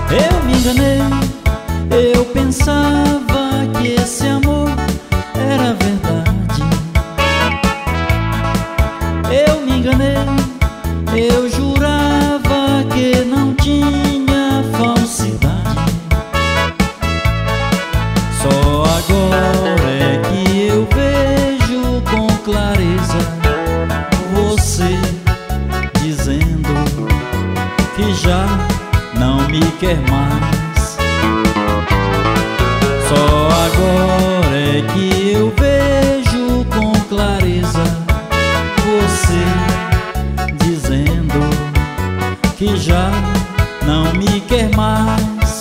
Eu me enganei, eu pensava que esse amor era verdade. Eu me enganei, eu jurava que não tinha falsidade. Só agora é que eu vejo com clareza você dizendo que já não me quer mais. Só agora é que eu vejo com clareza você dizendo que já não me quer mais.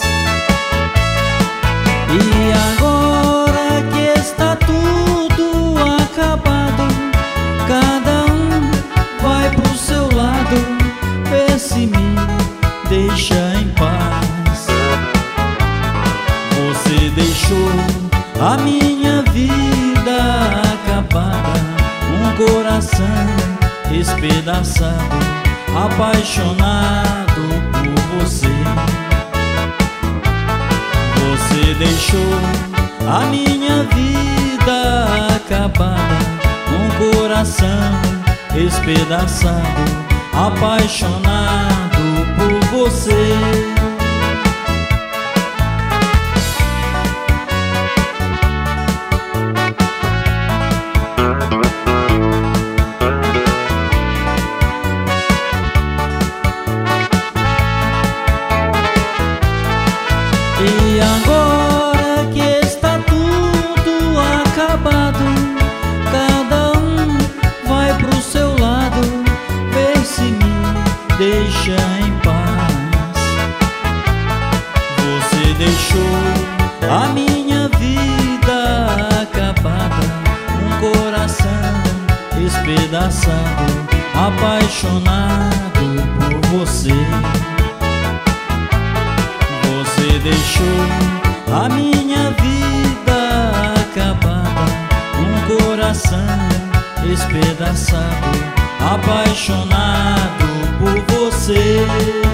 E agora que está tudo acabado, cada um vai pro seu lado, vê se me deixa em paz. Você deixou a minha vida acabada, um coração espedaçado, apaixonado por você. Você deixou a minha vida acabada, um coração espedaçado, apaixonado por você. E agora que está tudo acabado, cada um vai pro seu lado, vê se me deixa em paz. Você deixou a minha vida acabada, um coração espedaçado, apaixonado por você. Você deixou a minha vida acabada, um coração espedaçado, apaixonado por você.